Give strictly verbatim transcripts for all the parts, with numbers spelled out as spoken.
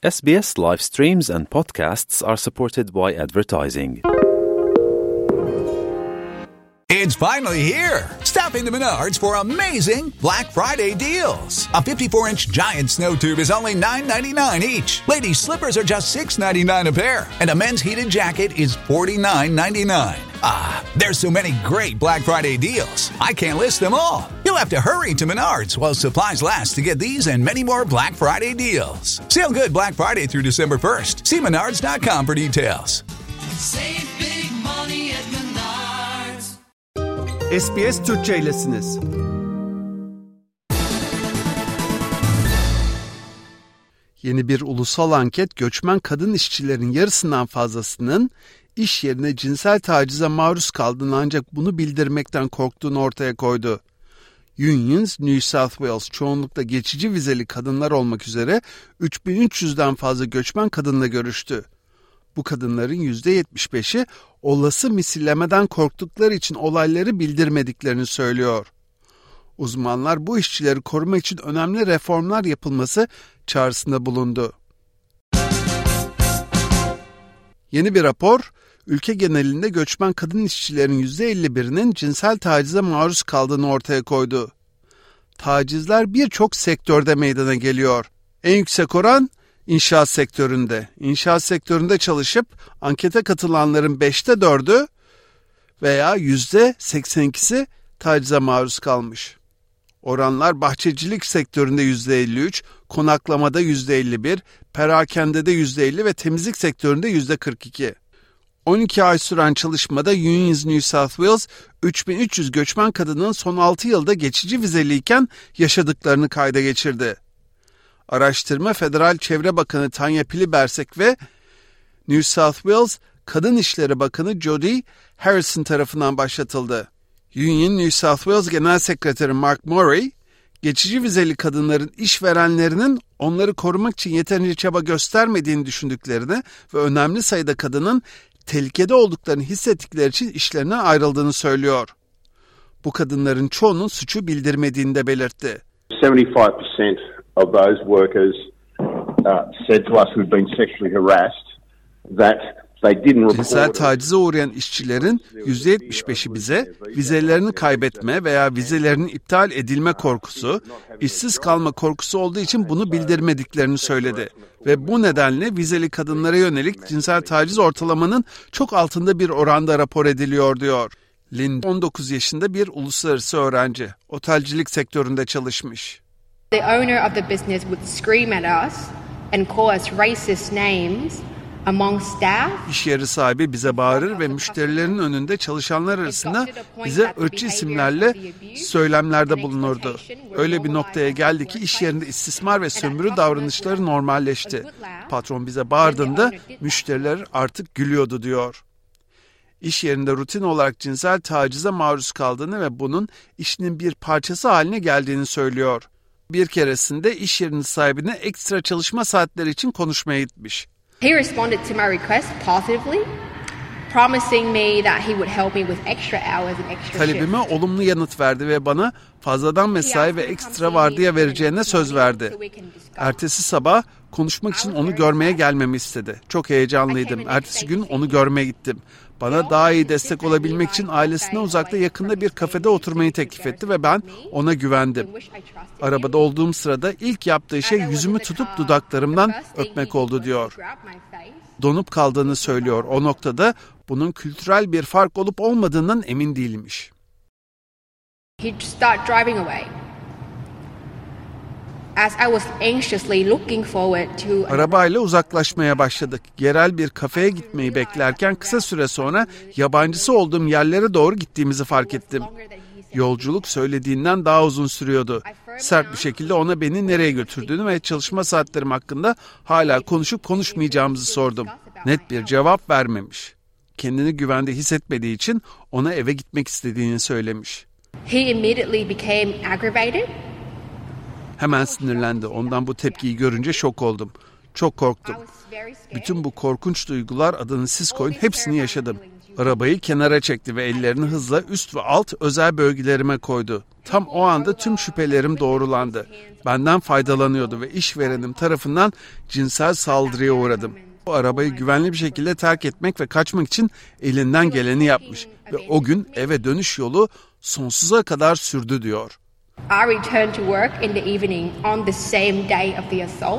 S B S live streams and podcasts are supported by advertising. It's finally here. Stop into Menards for amazing Black Friday deals. A fifty-four inch giant snow tube is only nine ninety-nine each. Ladies' slippers are just six ninety-nine a pair. And a men's heated jacket is forty-nine ninety-nine. Ah, there's so many great Black Friday deals. I can't list them all. You'll have to hurry to Menards while supplies last to get these and many more Black Friday deals. Sale good Black Friday through December first. See menards dot com for details. Save big money at Menards. S B S Türkçe'ylesiniz. Yeni bir ulusal anket göçmen kadın işçilerin yarısından fazlasının iş yerine cinsel tacize maruz kaldığını ancak bunu bildirmekten korktuğunu ortaya koydu. Unions New South Wales çoğunlukla geçici vizeli kadınlar olmak üzere üç bin üç yüzden fazla göçmen kadınla görüştü. Bu kadınların yüzde yetmiş beşi olası misillemeden korktukları için olayları bildirmediklerini söylüyor. Uzmanlar bu işçileri korumak için önemli reformlar yapılması çağrısında bulundu. Yeni bir rapor, ülke genelinde göçmen kadın işçilerin yüzde elli birinin cinsel tacize maruz kaldığını ortaya koydu. Tacizler birçok sektörde meydana geliyor. En yüksek oran İnşaat sektöründe. İnşaat sektöründe çalışıp ankete katılanların beşte dördü veya yüzde seksen ikisi tacize maruz kalmış. Oranlar bahçecilik sektöründe yüzde elli üç, konaklamada yüzde elli bir, perakendede yüzde elli ve temizlik sektöründe yüzde kırk iki. on iki ay süren çalışmada Unions New South Wales, üç bin üç yüz göçmen kadının son altı yılda geçici vizeliyken yaşadıklarını kayda geçirdi. Araştırma Federal Çevre Bakanı Tanya Plibersek ve New South Wales Kadın İşleri Bakanı Jodie Harrison tarafından başlatıldı. Union New South Wales Genel Sekreteri Mark Murray, geçici vizeli kadınların işverenlerinin onları korumak için yeterince çaba göstermediğini düşündüklerini ve önemli sayıda kadının tehlikede olduklarını hissettikleri için işlerinden ayrıldığını söylüyor. Bu kadınların çoğunun suçu bildirmediğini de belirtti. seventy-five percent of those workers uh, said to us who'd been sexually harassed that they didn't report. Cinsel tacize uğrayan işçilerin yüzde yetmiş beşi bize vizelerini kaybetme veya vizelerinin iptal edilme korkusu, işsiz kalma korkusu olduğu için bunu bildirmediklerini söyledi. Ve bu nedenle vizeli kadınlara yönelik cinsel taciz ortalamanın çok altında bir oranda rapor ediliyor diyor. Linda on dokuz yaşında bir uluslararası öğrenci. Otelcilik sektöründe çalışmış. The owner of the business would scream at us and call us racist names among staff. İş yeri sahibi bize bağırır ve müşterilerin önünde çalışanlar arasında bize ırkçı isimlerle söylemlerde bulunurdu. Öyle bir noktaya geldi ki iş yerinde istismar ve sömürü davranışları normalleşti. Patron bize bağırdığında müşteriler artık gülüyordu diyor. İş yerinde rutin olarak cinsel tacize maruz kaldığını ve bunun işinin bir parçası haline geldiğini söylüyor. Bir keresinde iş yerinin sahibine ekstra çalışma saatleri için konuşmaya gitmiş. He responded to my request positively, promising me that he would help me with extra hours and extra Talebime shifts. olumlu yanıt verdi ve bana fazladan mesai ve ekstra vardiya vereceğine söz verdi. Ertesi sabah konuşmak için onu görmeye gelmemi istedi. Çok heyecanlıydım. Ertesi gün onu görmeye gittim. Bana daha iyi destek olabilmek için ailesine uzakta yakında bir kafede oturmayı teklif etti ve ben ona güvendim. Arabada olduğum sırada ilk yaptığı şey yüzümü tutup dudaklarımdan öpmek oldu diyor. Donup kaldığını söylüyor. O noktada bunun kültürel bir fark olup olmadığından emin değilmiş. He'd start driving away. As I was anxiously looking forward to Arabayla uzaklaşmaya başladık. Yerel bir kafeye gitmeyi beklerken kısa süre sonra yabancısı olduğum yerlere doğru gittiğimizi fark ettim. Yolculuk söylediğinden daha uzun sürüyordu. Sert bir şekilde ona beni nereye götürdüğünü ve çalışma saatlerim hakkında hala konuşup konuşmayacağımızı sordum. Net bir cevap vermemiş. Kendini güvende hissetmediği için ona eve gitmek istediğini söylemiş. He immediately became aggravated. Hemen sinirlendi. Ondan bu tepkiyi görünce şok oldum. Çok korktum. Bütün bu korkunç duygular adını siz koyun hepsini yaşadım. Arabayı kenara çekti ve ellerini hızla üst ve alt özel bölgelerime koydu. Tam o anda tüm şüphelerim doğrulandı. Benden faydalanıyordu ve işverenim tarafından cinsel saldırıya uğradım. O arabayı güvenli bir şekilde terk etmek ve kaçmak için elinden geleni yapmış. Ve o gün eve dönüş yolu sonsuza kadar sürdü diyor. I returned to work in the evening on the same day of the assault.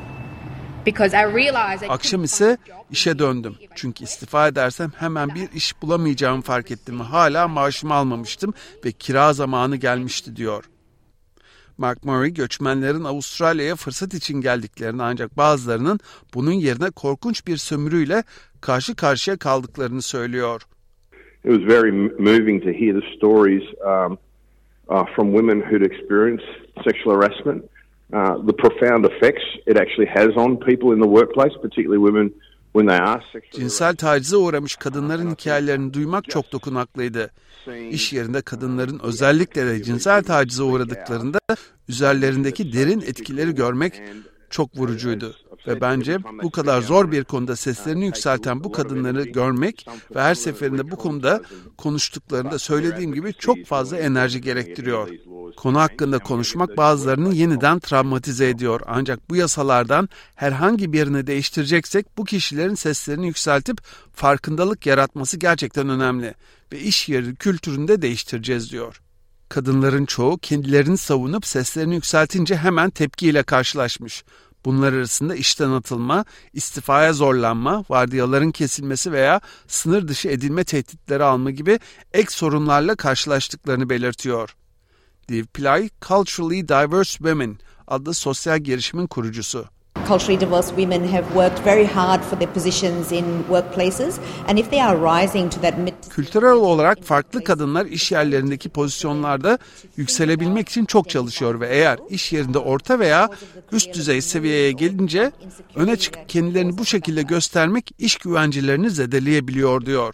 Akşam ise işe döndüm. Çünkü istifa edersem hemen bir iş bulamayacağımı fark ettim. Hala maaşımı almamıştım ve kira zamanı gelmişti diyor. Mark Murray göçmenlerin Avustralya'ya fırsat için geldiklerini ancak bazılarının bunun yerine korkunç bir sömürüyle karşı karşıya kaldıklarını söylüyor. It was very moving to hear the stories um, uh, from women who'd experienced sexual harassment. Uh, the profound effects it actually has on people in the workplace, particularly women when they are sexually Cinsel tacize uğramış kadınların hikayelerini duymak çok dokunaklıydı. İş yerinde kadınların özellikle de cinsel tacize uğradıklarında üzerlerindeki derin etkileri görmek çok vurucuydu. Ve bence bu kadar zor bir konuda seslerini yükselten bu kadınları görmek ve her seferinde bu konuda konuştuklarında söylediğim gibi çok fazla enerji gerektiriyor. Konu hakkında konuşmak bazılarını yeniden travmatize ediyor. Ancak bu yasalardan herhangi birini değiştireceksek bu kişilerin seslerini yükseltip farkındalık yaratması gerçekten önemli. Ve iş yeri kültürünü de değiştireceğiz diyor. Kadınların çoğu kendilerini savunup seslerini yükseltince hemen tepkiyle karşılaşmış. Bunlar arasında işten atılma, istifaya zorlanma, vardiyaların kesilmesi veya sınır dışı edilme tehditleri alma gibi ek sorunlarla karşılaştıklarını belirtiyor. Dave Pillay, Culturally Diverse Women adlı sosyal girişimin kurucusu. Culturally diverse women have worked very hard for their positions in workplaces and if they are rising to that mid Kültürel olarak farklı kadınlar iş yerlerindeki pozisyonlarda yükselebilmek için çok çalışıyor ve eğer iş yerinde orta veya üst düzey seviyeye gelince öne çıkıp kendilerini bu şekilde göstermek iş güvencelerini zedeleyebiliyor diyor.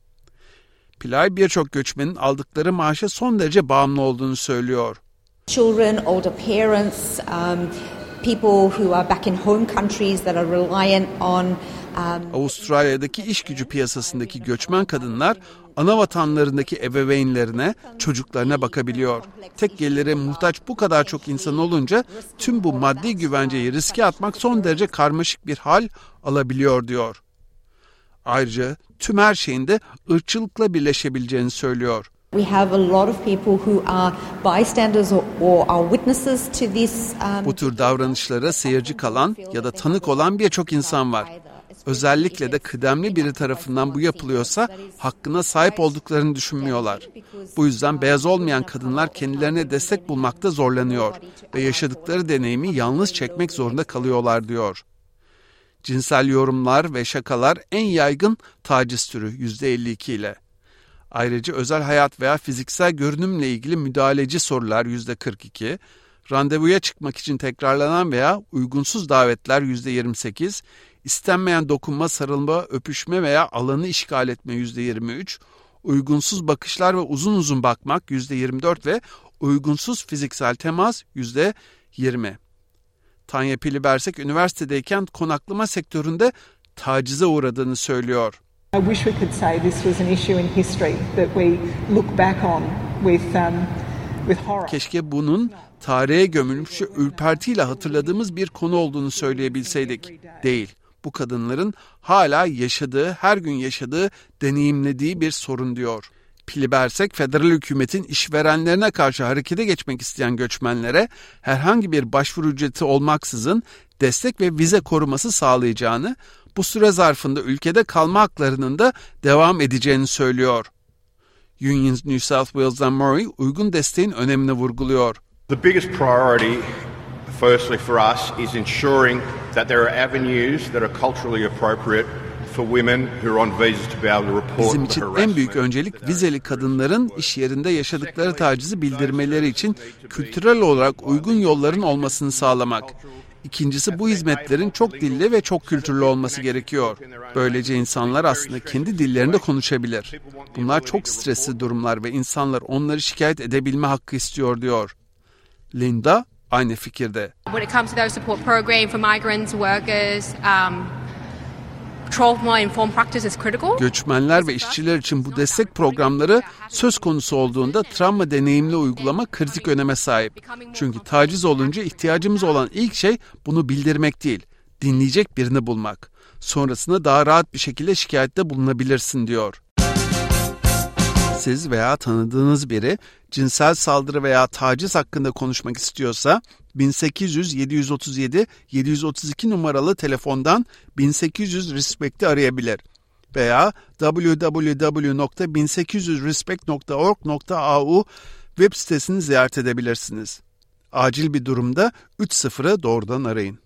Pillay birçok göçmenin aldıkları maaşa son derece bağımlı olduğunu söylüyor. Children, older parents, um, people who are back in home countries that are reliant on um, Avustralya'daki iş gücü piyasasındaki göçmen kadınlar ana vatanlarındaki ebeveynlerine, çocuklarına bakabiliyor. Tek gelire muhtaç bu kadar çok insan olunca tüm bu maddi güvenceyi riske atmak son derece karmaşık bir hal alabiliyor diyor. Ayrıca tüm her şeyin de ırkçılıkla birleşebileceğini söylüyor. We have a lot of people who are bystanders or, or are witnesses to this. Um, Bu tür davranışlara seyirci kalan ya da tanık olan birçok insan var. Özellikle de kıdemli biri tarafından bu yapılıyorsa hakkına sahip olduklarını düşünmüyorlar. Bu yüzden beyaz olmayan kadınlar kendilerine destek bulmakta zorlanıyor ve yaşadıkları deneyimi yalnız çekmek zorunda kalıyorlar diyor. Cinsel yorumlar ve şakalar en yaygın taciz türü yüzde elli iki ile. Ayrıca özel hayat veya fiziksel görünümle ilgili müdahaleci sorular yüzde kırk iki, randevuya çıkmak için tekrarlanan veya uygunsuz davetler yüzde yirmi sekiz, istenmeyen dokunma, sarılma, öpüşme veya alanı işgal etme yüzde yirmi üç, uygunsuz bakışlar ve uzun uzun bakmak yüzde yirmi dört ve uygunsuz fiziksel temas yüzde yirmi. Tanya Pilibersek üniversitedeyken konaklama sektöründe tacize uğradığını söylüyor. I wish we could say this was an issue in history that we look back on with um, with horror. Keşke bunun tarihe gömülmüş ve ürpertiyle hatırladığımız bir konu olduğunu söyleyebilseydik. Değil. Bu kadınların hala yaşadığı, her gün yaşadığı, deneyimlediği bir sorun diyor. Pilibersek, federal hükümetin işverenlerine karşı harekete geçmek isteyen göçmenlere herhangi bir başvuru ücreti olmaksızın destek ve vize koruması sağlayacağını, bu süre zarfında ülkede kalma haklarının da devam edeceğini söylüyor. Unions New South Wales'dan Murray uygun desteğin önemini vurguluyor. The biggest priority, firstly for us, is ensuring that there are avenues that are culturally appropriate for women who are on visas to be able to report. Bizim için en büyük öncelik vizeli kadınların iş yerinde yaşadıkları tacizi bildirmeleri için kültürel olarak uygun yolların olmasını sağlamak. İkincisi bu hizmetlerin çok dilli ve çok kültürlü olması gerekiyor. Böylece insanlar aslında kendi dillerinde konuşabilir. Bunlar çok stresli durumlar ve insanlar onları şikayet edebilme hakkı istiyor diyor. Linda aynı fikirde. When it comes to those support programs for migrants, workers, um, twelve more informed practice is critical. Göçmenler ve işçiler için bu destek programları söz konusu olduğunda travma deneyimli uygulama kritik öneme sahip. Çünkü taciz olunca ihtiyacımız olan ilk şey bunu bildirmek değil, dinleyecek birini bulmak. Sonrasında daha rahat bir şekilde şikayette bulunabilirsin diyor. Siz veya tanıdığınız biri cinsel saldırı veya taciz hakkında konuşmak istiyorsa bin sekiz yüz yedi yüz otuz yedi yedi yüz otuz iki numaralı telefondan bin sekiz yüz Respect'i arayabilir veya double-u double-u double-u nokta bin sekiz yüz respect nokta org nokta a u web sitesini ziyaret edebilirsiniz. Acil bir durumda üç sıfırı doğrudan arayın.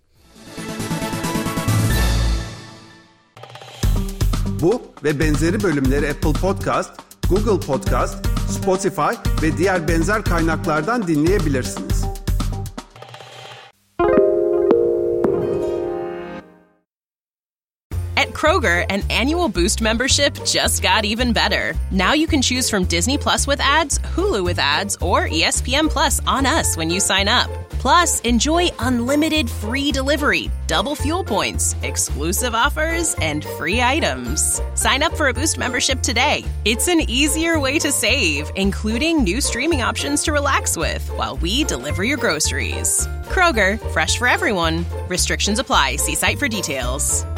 Bu ve benzeri bölümleri Apple Podcast, Google Podcast, Spotify ve diğer benzer kaynaklardan dinleyebilirsiniz. At Kroger, an annual Boost membership just got even better. Now you can choose from Disney Plus with ads, Hulu with ads, or E S P N Plus on us when you sign up. Plus, enjoy unlimited free delivery, double fuel points, exclusive offers, and free items. Sign up for a Boost membership today. It's an easier way to save, including new streaming options to relax with while we deliver your groceries. Kroger, fresh for everyone. Restrictions apply. See site for details.